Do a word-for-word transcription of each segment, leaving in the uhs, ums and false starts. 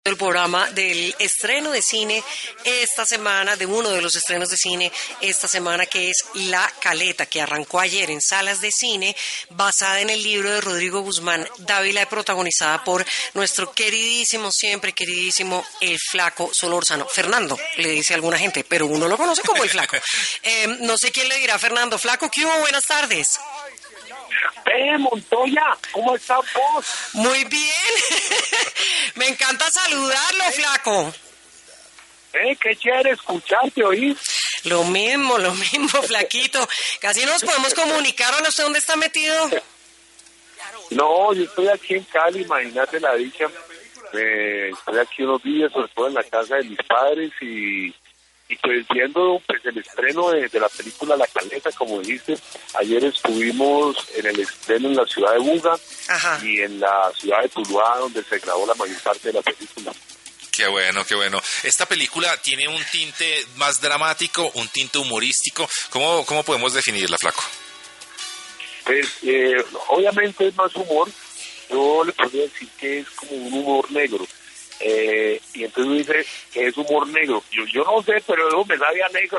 El programa del estreno de cine esta semana, de uno de los estrenos de cine esta semana, que es La Caleta, que arrancó ayer en salas de cine, basada en el libro de Rodrigo Guzmán Dávila y protagonizada por nuestro queridísimo, siempre queridísimo, el Flaco Solórzano. Fernando, le dice a alguna gente, pero uno lo conoce como el Flaco. Eh, no sé quién le dirá Fernando. Flaco, ¿qué hubo? Buenas tardes. ¡Eh, Montoya! ¿Cómo estás vos? Muy bien. Me encanta saludarlo, Flaco. Eh, qué chévere escucharte, ¿oís? Lo mismo, lo mismo, Flaquito. Casi nos podemos comunicar. ¿O no sé dónde está metido? No, yo estoy aquí en Cali, imagínate la dicha. Eh, estoy aquí unos días, sobre todo en la casa de mis padres y... Y pues viendo pues el estreno de, de la película La Caleta, como dijiste, ayer estuvimos en el estreno en la ciudad de Buga. Ajá. Y en la ciudad de Tuluá, donde se grabó la mayor parte de la película. Qué bueno, qué bueno. Esta película tiene un tinte más dramático, un tinte humorístico. ¿Cómo, cómo podemos definirla, Flaco? Pues eh, obviamente es más humor. Yo le podría decir que es como un humor negro. Eh, y entonces me dice que es humor negro. Yo yo no sé, pero eso me sabía negro.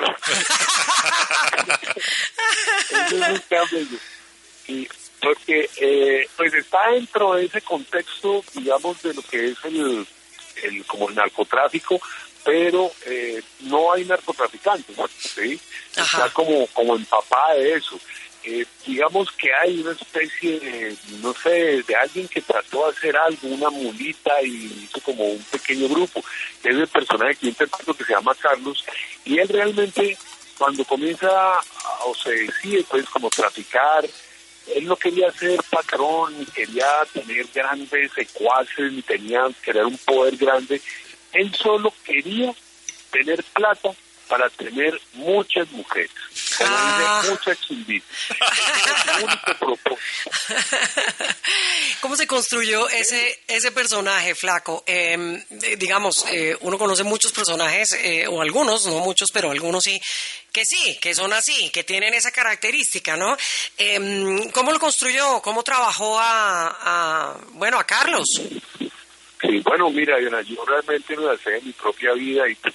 Eso es un cambio. Y porque eh, pues está dentro de ese contexto, digamos, de lo que es el, el como el narcotráfico, pero eh, no hay narcotraficantes, ¿sí? Está como, como empapada de eso. Eh, digamos que hay una especie de, no sé, de alguien que trató de hacer algo, una mulita, y hizo como un pequeño grupo. Es el personaje que interpreto, que se llama Carlos, y él realmente, cuando comienza, a, o se decide pues como traficar, él no quería ser patrón, ni quería tener grandes secuaces, ni tenía querer un poder grande. Él solo quería tener plata para tener muchas mujeres, como ah. dice, muchas chimbitas. Es el único propósito. ¿Cómo se construyó ese ese personaje, Flaco? Eh, digamos, eh, uno conoce muchos personajes, eh, o algunos, no muchos, pero algunos sí, que sí, que son así, que tienen esa característica, ¿no? Eh, ¿Cómo lo construyó? ¿Cómo trabajó a, a bueno, a Carlos? Sí, bueno, mira, Diana, yo realmente lo hice en mi propia vida y...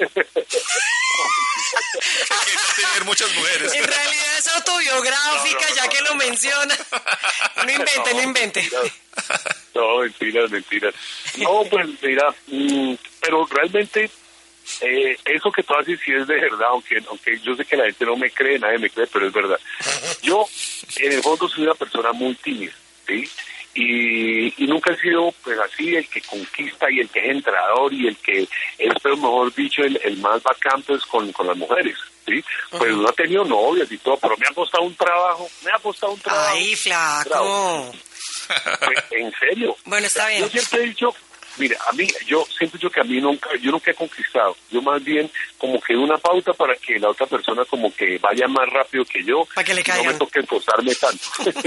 tener muchas mujeres. En realidad es autobiográfica, no, no, ya no, que no, lo no, menciona. No invente, no, no invente. Mentiras. No, mentiras, mentiras. No, pues mira, mmm, pero realmente eh, eso que tú haces sí es de verdad, aunque, aunque yo sé que la gente no me cree, nadie me cree, pero es verdad. Yo, en el fondo, soy una persona muy tímida, ¿sí? Y, y nunca he sido pues así el que conquista y el que es entrador y el que es, pero mejor dicho, el, el más bacán pues con, con las mujeres, ¿sí? Uh-huh. Pues no he tenido novias y todo, pero me ha costado un trabajo, me ha costado un trabajo. ¡Ay, Flaco! Pues, en serio. Bueno, está bien. Yo siempre he dicho, mira, a mí, yo siempre he dicho que a mí nunca, yo nunca he conquistado. Yo más bien como que una pauta para que la otra persona como que vaya más rápido que yo. Para que le caigan. No me toque esforzarme tanto.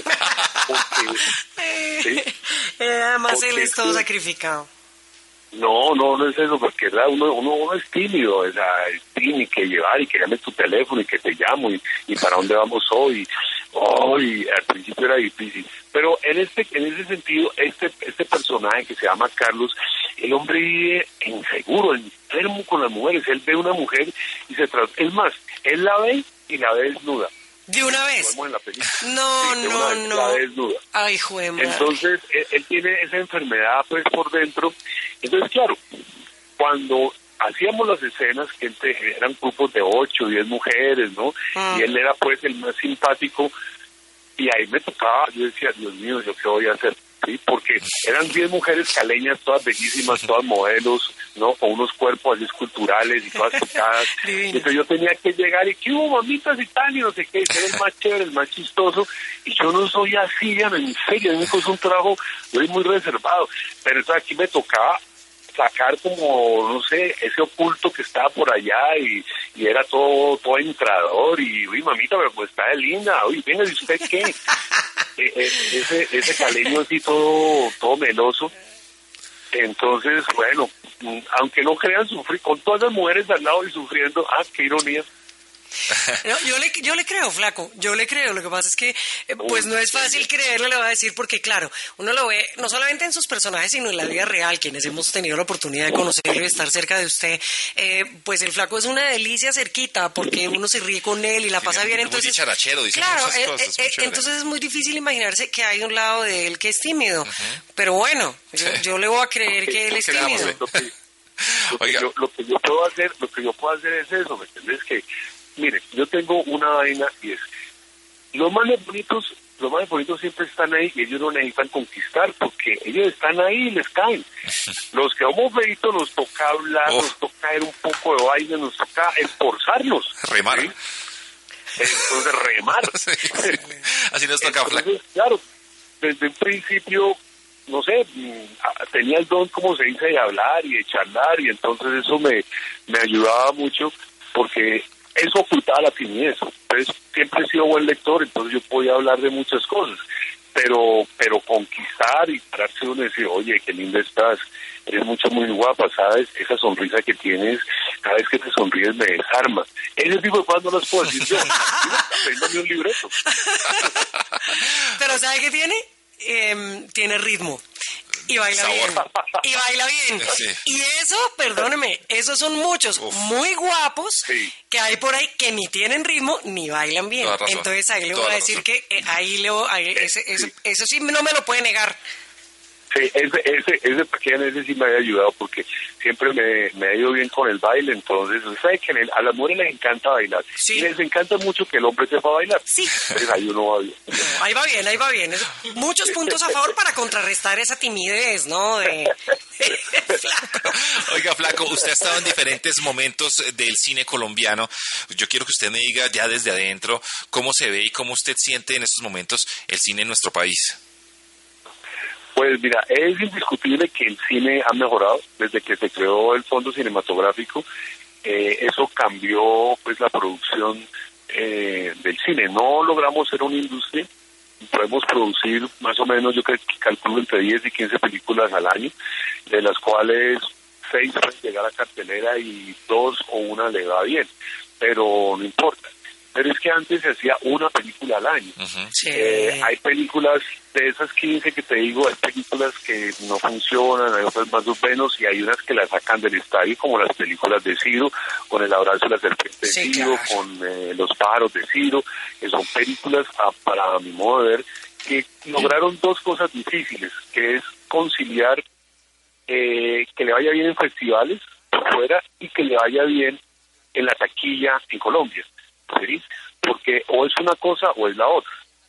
Porque, ¿sí? eh, además porque él es todo sí. sacrificado. No, no, no es eso, porque ¿verdad? Uno, uno, uno es tímido, o sea, es tímido, que llevar y que llames tu teléfono y que te llamo y, y para dónde vamos hoy. Hoy, al principio era difícil, pero en este, en ese sentido, este, este personaje que se llama Carlos, el hombre vive inseguro, enfermo con las mujeres. Él ve una mujer y se trata, es más, él la ve y la ve desnuda. ¿De una vez? En la no, sí, no, vez, no. La ve desnuda. Ay, jue madre. Entonces, él, él tiene esa enfermedad pues por dentro. Entonces, claro, cuando hacíamos las escenas, que eran grupos de ocho, diez mujeres, ¿no? Ah. Y él era pues el más simpático, y ahí me tocaba, yo decía, Dios mío, ¿yo qué voy a hacer? Sí, porque eran diez mujeres caleñas, todas bellísimas, todas modelos, ¿no? Con unos cuerpos así esculturales y todas picadas. Entonces yo tenía que llegar y que hubo mamitas y tal, y no sé qué, y ser el más chévere, el más chistoso, y yo no soy así, ya, en serio, a mí me costó un trabajo, yo soy muy reservado, pero entonces aquí me tocaba sacar como, no sé, ese oculto que estaba por allá y, y era todo todo entrador y, uy, mamita, pero pues está de linda, uy, venga, ¿y usted qué? e, e, ese ese caleño así todo, todo meloso. Entonces, bueno, aunque no crean, sufrir con todas las mujeres al lado y sufriendo, ah, qué ironía. No, yo le yo le creo, flaco, yo le creo. Lo que pasa es que eh, pues no es fácil creerlo, le voy a decir, porque claro, uno lo ve no solamente en sus personajes, sino en la vida real, quienes hemos tenido la oportunidad de conocerlo y estar cerca de usted. Eh, pues el flaco es una delicia cerquita, porque uno se ríe con él y la pasa bien. Entonces, muy dicharachero, dice claro, muchas eh, cosas, eh, entonces es muy difícil imaginarse que hay un lado de él que es tímido. Uh-huh. Pero bueno, yo, yo le voy a creer que él es tímido. Lo que, lo, que yo, lo que yo puedo hacer, lo que yo puedo hacer es eso, ¿me entiendes? Que, mire, yo tengo una vaina y es, los más bonitos, los más bonitos siempre están ahí y ellos no necesitan conquistar porque ellos están ahí y les caen. Los que somos feitos nos toca hablar, oh. nos toca ver un poco de baile, nos toca esforzarnos. Remar. ¿sí? Entonces, remar. Sí, sí. Así nos toca hablar. Claro, desde un principio, no sé, tenía el don, como se dice, de hablar y de charlar, y entonces eso me, me ayudaba mucho porque eso ocultaba la timidez. Entonces siempre he sido buen lector, entonces yo podía hablar de muchas cosas, pero pero conquistar y pararse uno y decir, oye, qué linda estás, eres mucho, muy guapa, ¿sabes? Esa sonrisa que tienes, cada vez que te sonríes me desarma. Ese tipo de cosas no las puedo decir yo. Tengo un libreto. Pero ¿sabe qué tiene? Eh, tiene ritmo y baila Sabor. bien y baila bien sí. Y eso, perdóneme, esos son muchos Uf. muy guapos sí. que hay por ahí que ni tienen ritmo ni bailan bien. Entonces ahí le voy a decir razón. que eh, ahí le voy, ahí, ese, ese, sí. eso sí no me lo puede negar. Sí, ese, ese, ese pequeño ese sí me ha ayudado porque siempre me, me ha ido bien con el baile. Entonces, ¿sabes que a las mujeres les encanta bailar? Sí. Y les encanta mucho que el hombre sepa bailar. Sí. Entonces ahí uno va bien. Ahí va bien, ahí va bien. Muchos puntos a favor para contrarrestar esa timidez, ¿no? De... Flaco. Oiga, Flaco, usted ha estado en diferentes momentos del cine colombiano. Yo quiero que usted me diga ya desde adentro cómo se ve y cómo usted siente en estos momentos el cine en nuestro país. Pues mira, es indiscutible que el cine ha mejorado desde que se creó el Fondo Cinematográfico. Eh, eso cambió pues la producción eh, del cine. No logramos ser una industria, podemos producir más o menos, yo creo que calculo entre diez y quince películas al año, de las cuales seis pueden llegar a cartelera y dos o una le va bien, pero no importa. Pero es que antes se hacía una película al año. Uh-huh. Sí. Eh, hay películas, de esas quince que te digo, hay películas que no funcionan, hay otras más o menos, y hay unas que las sacan del estadio, como las películas de Ciro, con El abrazo de la serpiente de sí, Ciro, claro. con eh, Los pájaros de Ciro, que son películas, a, para mi modo de ver, que lograron dos cosas difíciles, que es conciliar eh, que le vaya bien en festivales por fuera y que le vaya bien en la taquilla en Colombia. ¿Sí? Porque o es una cosa o es la otra.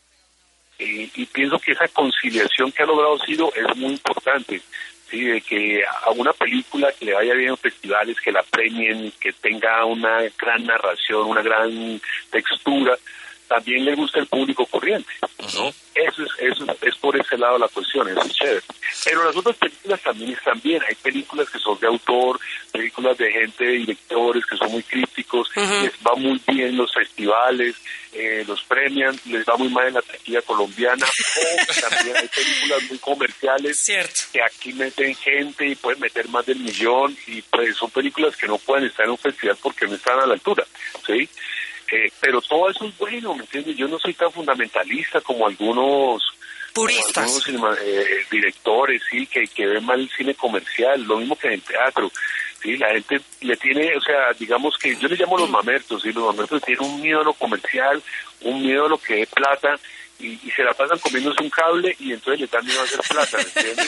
Y, y pienso que esa conciliación que ha logrado Ciro es muy importante, ¿sí? De que a una película que le vaya bien en festivales, que la premien, que tenga una gran narración, una gran textura, también le gusta el público corriente, ¿no? Uh-huh. Eso es, eso es, es por ese lado la cuestión, eso es chévere. Pero las otras películas también están bien, hay películas que son de autor, películas de gente, de directores que son muy críticos, uh-huh. les va muy bien en los festivales, eh, los premian, les va muy mal en la taquilla colombiana, o también hay películas muy comerciales Cierto. que aquí meten gente y pueden meter más del millón, y pues son películas que no pueden estar en un festival porque no están a la altura, ¿sí? Eh, pero todo eso es bueno, ¿me entiendes? Yo no soy tan fundamentalista como algunos puristas, como algunos cinema, eh, directores, sí, que, que ven mal el cine comercial, lo mismo que en el teatro, sí, la gente le tiene, o sea, digamos que yo le llamo los mamertos, sí, los mamertos tienen un miedo a lo comercial, un miedo a lo que es plata, y, y se la pasan comiéndose un cable y entonces le dan miedo a hacer plata, ¿me entiendes?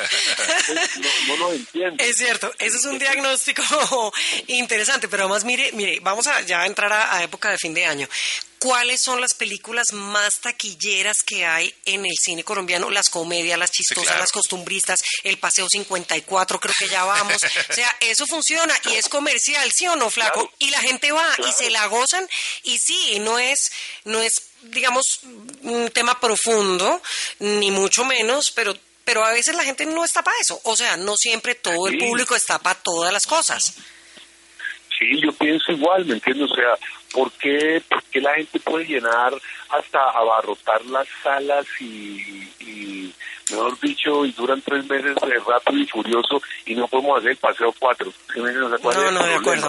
no, no lo entiendo. Es cierto, eso es un diagnóstico interesante, pero además mire, mire, vamos a ya entrar a, a época de fin de año. ¿Cuáles son las películas más taquilleras que hay en el cine colombiano? Las comedias, las chistosas, sí, claro. las costumbristas, el Paseo cincuenta y cuatro, creo que ya vamos. O sea, eso funciona y es comercial, ¿sí o no, Flaco? Claro. Y la gente va claro. y se la gozan, y sí, no es, no es, digamos, un tema profundo, ni mucho menos, pero pero a veces la gente no está para eso. O sea, no siempre todo sí. el público está para todas las cosas. Sí, yo pienso igual, ¿me entiendes? O sea, ¿por qué, por qué la gente puede llenar hasta abarrotar las salas y, y, mejor dicho, y duran tres meses de Rápido y Furioso y no podemos hacer el Paseo cuatro? ¿Sí me entiendes? No, no, de acuerdo.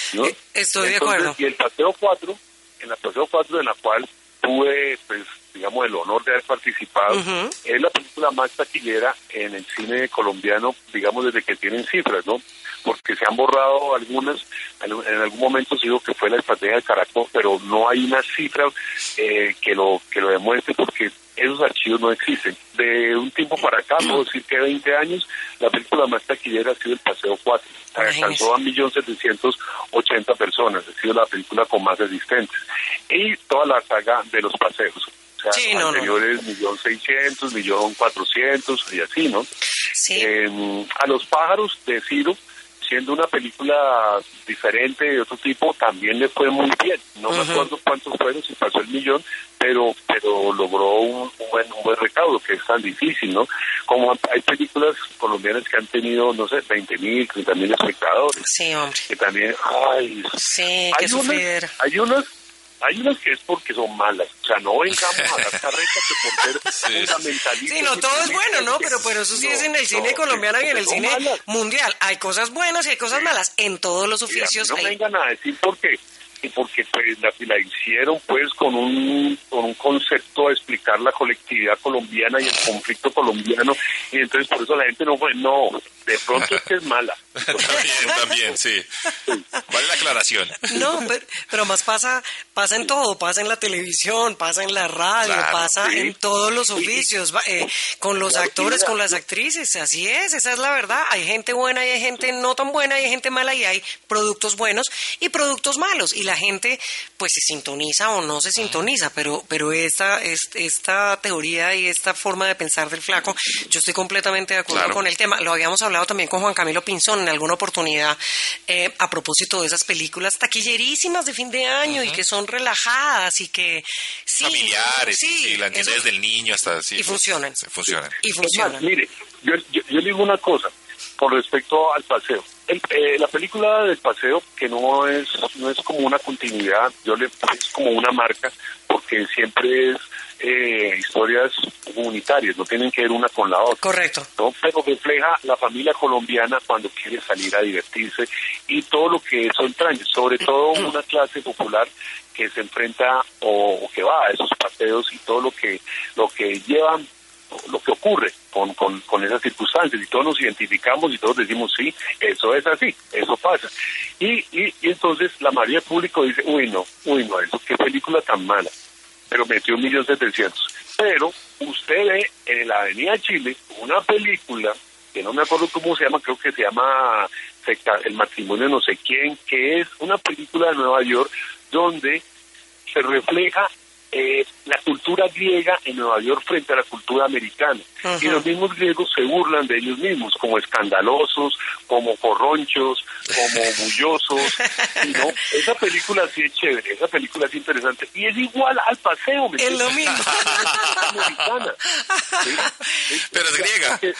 ¿no? Estoy Entonces, de acuerdo. Y el Paseo cuatro, en la Paseo cuatro en la cual tuve, pues, digamos, el honor de haber participado, uh-huh. es la película más taquillera en el cine colombiano, digamos, desde que tienen cifras, ¿no? Porque se han borrado algunas, en algún momento se dijo que fue la estrategia de Caracol, pero no hay una cifra eh, que lo que lo demuestre, porque esos archivos no existen. De un tiempo para acá, puedo decir que veinte años, la película más taquillera ha sido El Paseo cuatro. Alcanzó a un millón setecientos ochenta personas, ha sido la película con más asistentes. Y toda la saga de los paseos. O sea, sí, los no, anteriores, no. millón seiscientos, millón cuatrocientos, y así, ¿no? Sí. Eh, a Los pájaros de Ciro, siendo una película diferente de otro tipo, también le fue muy bien. No uh-huh. me acuerdo cuántos fueron, si pasó el millón, pero pero logró un, un, buen, un buen recaudo, que es tan difícil, ¿no? Como hay películas colombianas que han tenido, no sé, veinte mil, treinta mil espectadores. Sí, hombre. Que también, ay... Sí, qué sufridera. Hay unas... Hay unas que es porque son malas, o sea, no vengamos a dar carretas que por ser sí. fundamentalistas. Sí, no, todo es bueno, ¿no? Pero, pero eso sí no, es en el cine no, colombiano y en el cine malas. mundial. Hay cosas buenas y hay cosas sí. malas en todos los oficios. Sí, no hay... vengan a decir por qué. Y porque pues la, la hicieron pues con un con un concepto de explicar la colectividad colombiana y el conflicto colombiano, y entonces por eso la gente no fue, no, de pronto es que es mala. También, también, sí. Vale la aclaración. No, pero, pero más pasa pasa en todo, pasa en la televisión, pasa en la radio, claro, pasa sí. en todos los oficios, eh, con los claro, actores, con las actrices, así es, esa es la verdad. Hay gente buena y hay gente no tan buena, y hay gente mala, y hay productos buenos y productos malos, y la gente pues se sintoniza o no se sintoniza, pero pero esta esta teoría y esta forma de pensar del Flaco, yo estoy completamente de acuerdo claro. con el tema. Lo habíamos hablado también con Juan Camilo Pinzón en alguna oportunidad eh, a propósito de esas películas taquillerísimas de fin de año uh-huh. y que son relajadas y que sí, familiares, sí, sí, la entiendes desde el niño hasta sí, y funcionan, sí, funcionan y funcionan. Más, mire, yo, yo, yo le digo una cosa con respecto al paseo. El, eh, la película del paseo, que no es no es como una continuidad, yo le es como una marca, porque siempre es eh, historias comunitarias, no tienen que ver una con la otra. Correcto. ¿No? Pero refleja la familia colombiana cuando quiere salir a divertirse y todo lo que eso entraña, sobre todo una clase popular que se enfrenta o, o que va a esos paseos y todo lo que lo que llevan, lo que ocurre con, con, con esas circunstancias, y todos nos identificamos y todos decimos sí, eso es así, eso pasa. Y, y, y entonces la mayoría del público dice, uy no, uy no, eso qué película tan mala, pero metió un millón setecientos. Pero usted ve en la Avenida Chile una película, que no me acuerdo cómo se llama, creo que se llama El matrimonio no sé quién, que es una película de Nueva York donde se refleja Eh, la cultura griega en Nueva York frente a la cultura americana. Uh-huh. Y los mismos griegos se burlan de ellos mismos, como escandalosos, como corronchos, como bullosos. Y no, esa película sí es chévere, esa película es interesante. Y es igual al paseo, ¿me es lo mismo. Es americana. ¿Sí? Es, pero es griega. Es,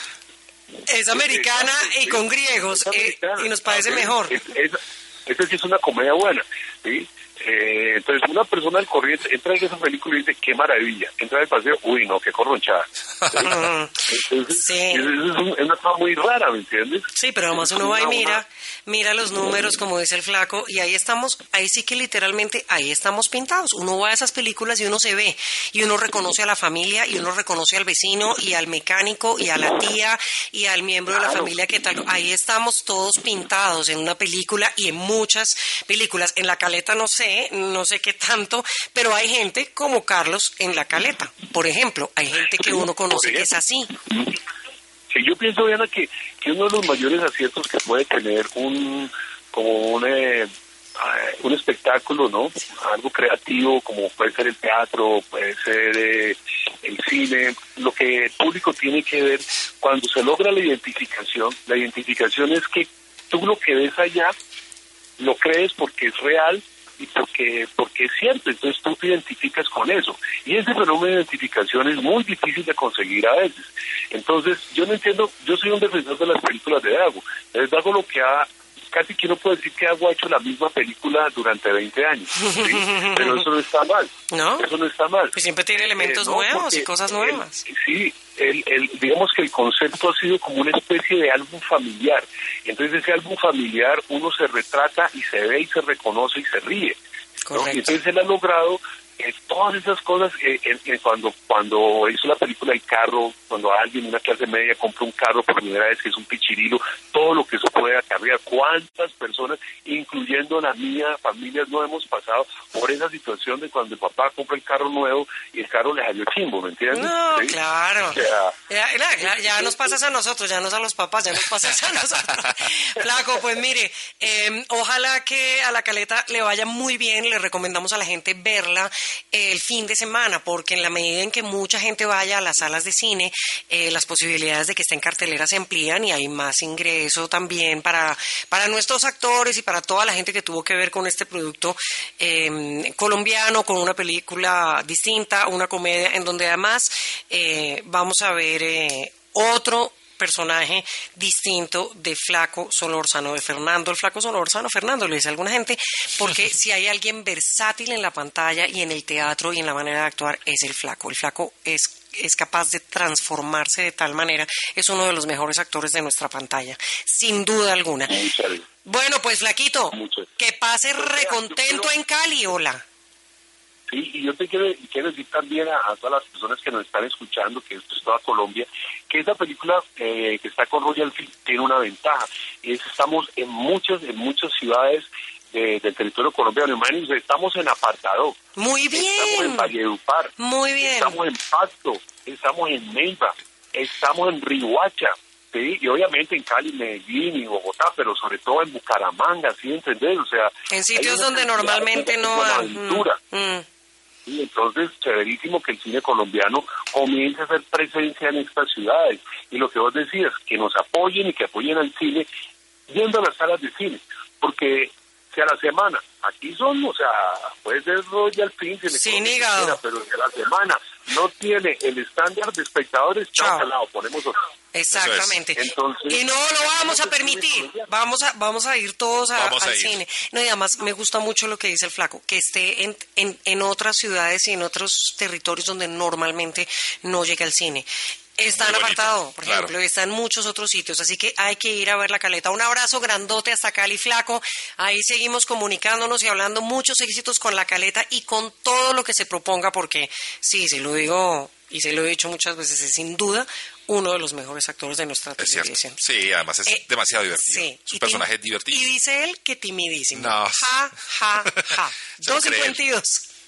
es americana es, y con griegos, eh, y nos parece okay. mejor. Es, es, esa sí es una comedia buena, ¿sí? Eh, entonces una persona del corriente entra en esa película y dice, qué maravilla, entra al paseo, uy no, qué corronchada. Entonces, sí. es, es, un, es una cosa muy rara, ¿me entiendes? Sí, pero además uno va y mira, mira los números, como dice el Flaco, y ahí estamos, ahí sí que literalmente, ahí estamos pintados. Uno va a esas películas y uno se ve, y uno reconoce a la familia, y uno reconoce al vecino, y al mecánico, y a la tía, y al miembro claro. de la familia que tal. Ahí estamos todos pintados en una película y en muchas películas. En La Caleta no sé, no sé qué tanto, pero hay gente como Carlos en La Caleta, por ejemplo, hay gente que uno conoce que es así. Sí, yo pienso, Diana, que, que uno de los mayores aciertos que puede tener un como un, eh, un espectáculo, ¿no? Algo creativo, como puede ser el teatro, puede ser eh, el cine, lo que el público tiene que ver cuando se logra la identificación. La identificación es que tú lo que ves allá lo crees porque es real y porque porque es cierto, entonces tú te identificas con eso, y ese fenómeno de identificación es muy difícil de conseguir a veces. Entonces yo no entiendo, yo soy un defensor de las películas de Dago. Dago lo que ha casi que no puedo decir que Agua ha hecho la misma película durante veinte años, ¿sí? Pero eso no está mal, ¿no? Eso no está mal. Pues siempre tiene elementos eh, no, nuevos y cosas nuevas. El, sí, el, el, digamos que el concepto ha sido como una especie de álbum familiar. Entonces ese álbum familiar uno se retrata y se ve y se reconoce y se ríe, ¿no? Y entonces él ha logrado eh, todas esas cosas, eh, eh, cuando cuando hizo la película El Carro, cuando alguien en una clase media compra un carro por primera vez, que es un pichirilo, todo lo que eso puede acarrear, cuántas personas, incluyendo la mía, familias, no hemos pasado por esa situación de cuando el papá compra el carro nuevo y el carro le salió chimbo, ¿me entiendes? No, ¿sí? Claro. O sea, ya, ya, ya, ya nos pasas a nosotros, ya no es a los papás, ya nos pasas a nosotros. Flaco, pues mire, eh, ojalá que a La Caleta le vaya muy bien, le recomendamos a la gente verla el fin de semana, porque en la medida en que mucha gente vaya a las salas de cine, eh, las posibilidades de que esté en cartelera se amplían y hay más ingreso también para, para nuestros actores y para toda la gente que tuvo que ver con este producto eh, colombiano, con una película distinta, una comedia, en donde además eh, vamos a ver eh, otro personaje distinto de Flaco Solórzano, de Fernando el Flaco Solórzano. Fernando, le dice a alguna gente, porque si hay alguien versátil en la pantalla y en el teatro y en la manera de actuar, es el Flaco. El Flaco es, es capaz de transformarse de tal manera, es uno de los mejores actores de nuestra pantalla, sin duda alguna. Bueno, pues Flaquito, que pase recontento en Cali, hola. Sí, y yo te quiero, quiero decir también a, a todas las personas que nos están escuchando, que esto es toda Colombia, que esta película eh, que está con Royal Film tiene una ventaja. Es, estamos en muchas, en muchas ciudades de, del territorio colombiano. Imagínense, estamos en Apartadó. Muy bien. Estamos en Valledupar. Muy bien. Estamos en Pasto. Estamos en Neiva. Estamos en Riohacha. Sí, y obviamente en Cali, Medellín y Bogotá, pero sobre todo en Bucaramanga, ¿sí entendés? O sea, en sitios donde normalmente no van. Aventura. Mm. Sí, entonces, chéverísimo que el cine colombiano comience a hacer presencia en estas ciudades. Y lo que vos decías, que nos apoyen y que apoyen al cine yendo a las salas de cine. Porque si a la semana, aquí son, o sea, puede ser Royal Film, sí, quiera, pero si a la semana no tiene el estándar de espectadores, chao, al lado, ponemos otro. Exactamente. Es. Entonces, y no lo vamos a permitir. Vamos a vamos a ir todos a, vamos al a ir. cine. No, y además me gusta mucho lo que dice el Flaco, que esté en, en, en otras ciudades y en otros territorios donde normalmente no llega el cine. Está en Apartado, por ejemplo, claro. Está en muchos otros sitios, así que hay que ir a ver La Caleta. Un abrazo grandote hasta Cali, Flaco. Ahí seguimos comunicándonos y hablando muchos éxitos con La Caleta y con todo lo que se proponga, porque sí, se lo digo y se lo he dicho muchas veces, es sin duda uno de los mejores actores de nuestra televisión. Sí, además es eh, demasiado divertido. Sí. Su personaje es divertido. Y dice él que timidísimo. No. Ja, ja, ja. dos cincuenta y dos.